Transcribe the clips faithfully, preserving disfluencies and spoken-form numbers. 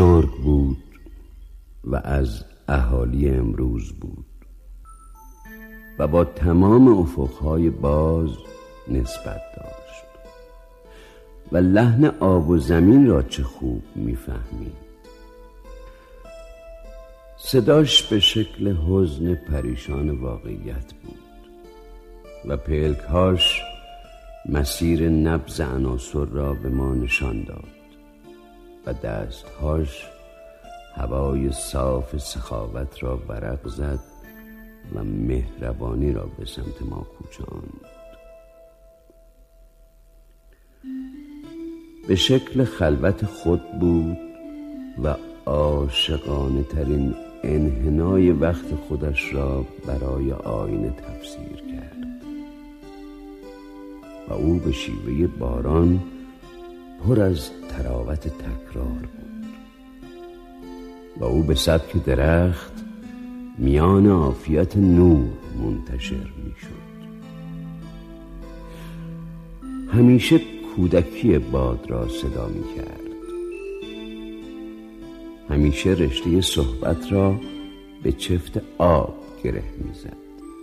بزرگ بود و از اهالی امروز بود و با تمام افقهای باز نسبت داشت و لحن آب و زمین را چه خوب میفهمید. صداش به شکل حزن پریشان واقعیت بود و پلکهاش مسیر نبض عناصر را به ما نشان داد و دستهاش هوای صاف سخاوت را ورق زد و مهربانی را به سمت ما کوچاند. به شکل خلوت خود بود و عاشقانه ترین انحنای وقت خودش را برای آینه تفسیر کرد و او به شیوه باران پر از تراوت تکرار بود و او به سبک درخت میان عافیت نور منتشر می شد. همیشه کودکی باد را صدا می کرد. همیشه رشته صحبت را به چفت آب گره می زد.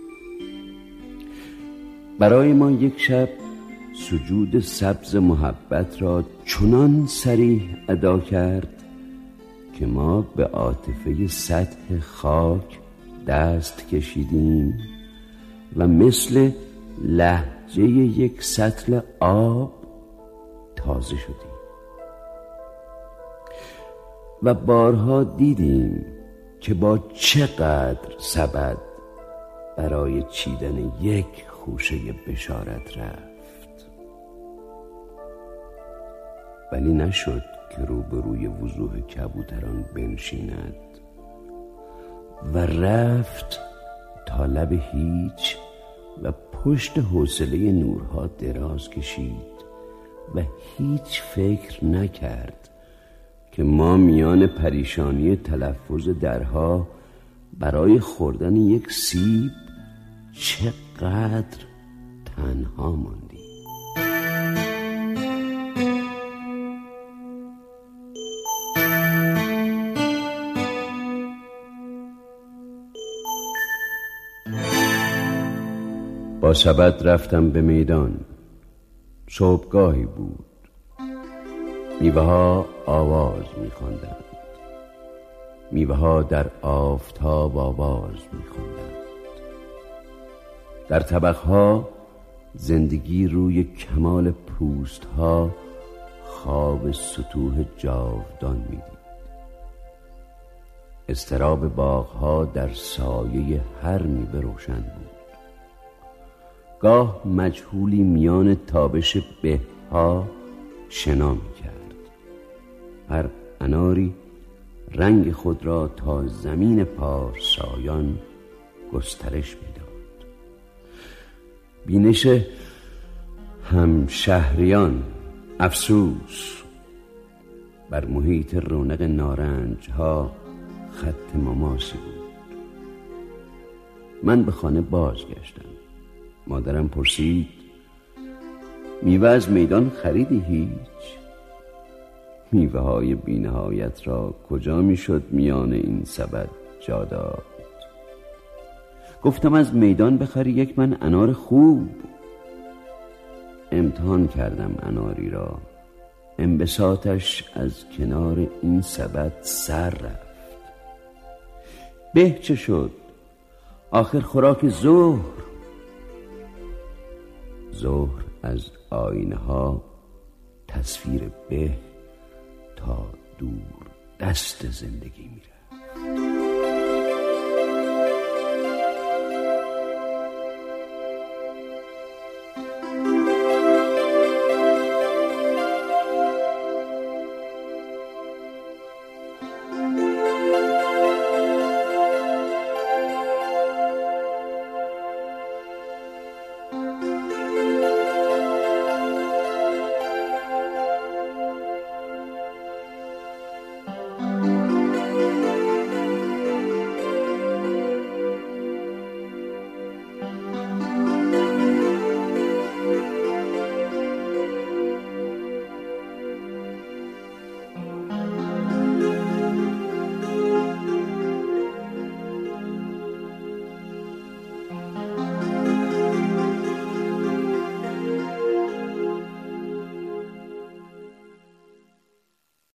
برای ما یک شب سجود سبز محبت را چنان صریح ادا کرد که ما به عاطفه سطح خاک دست کشیدیم و مثل لهجه یک سطل آب تازه شدیم و بارها دیدیم که با چقدر سبد برای چیدن یک خوشه بشارت رفت، ولی نشد که روبروی وضوح کبوتران بنشیند و رفت تا لب هیچ و پشت حوصله نورها دراز کشید و هیچ فکر نکرد که ما میان پریشانی تلفظ درها برای خوردن یک سیب چقدر تنها ماندیم. با سبد رفتم به میدان. صبحگاهی بود. میوه ها آواز می‌خواندند. میوه ها در آفتاب آواز می‌خواندند. در طبقها زندگی روی کمال پوست ها خواب سطوح جاودان می‌دید. اضطراب باغ‌ها در سایه هر میوه روشن بود. گاه مجهولی میان تابش به‌ها شنا می‌کرد. هر اناری رنگ خود را تا زمین پارسایان گسترش می‌داد. بینش همشهریان افسوس بر محیط رونق نارنج ها خط مماسی بود. من به خانه بازگشتم. مادرم پرسید میوه از میدان خریدی؟ هیچ. میوه های بی‌نهایت را کجا میشد میان این سبد جا داد؟ گفتم از میدان بخری یک من انار خوب. امتحان کردم اناری را. انبساطش از کنار این سبد سر رفت. به چه شد؟ آخر خوراک ظهر. ظهر از آینه ها تصویر به تا دور دست زندگی میره.